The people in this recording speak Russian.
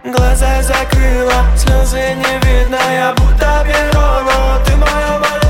Глаза закрыла, слезы не видно, я будто перо, но ты моя боль.